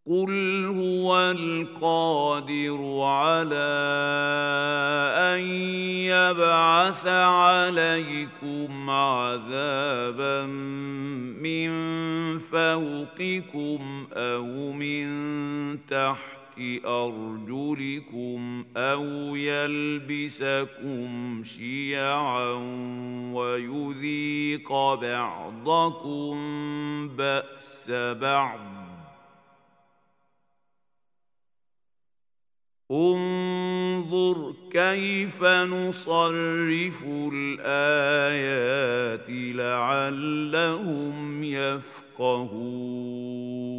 قل هو القادر على أن يبعث عليكم عذابا من فوقكم أو من تحت أرجلكم أو يلبسكم شيعا ويذيق بعضكم بأس بعض. انظر كيف نصرف الآيات لعلهم يفقهون.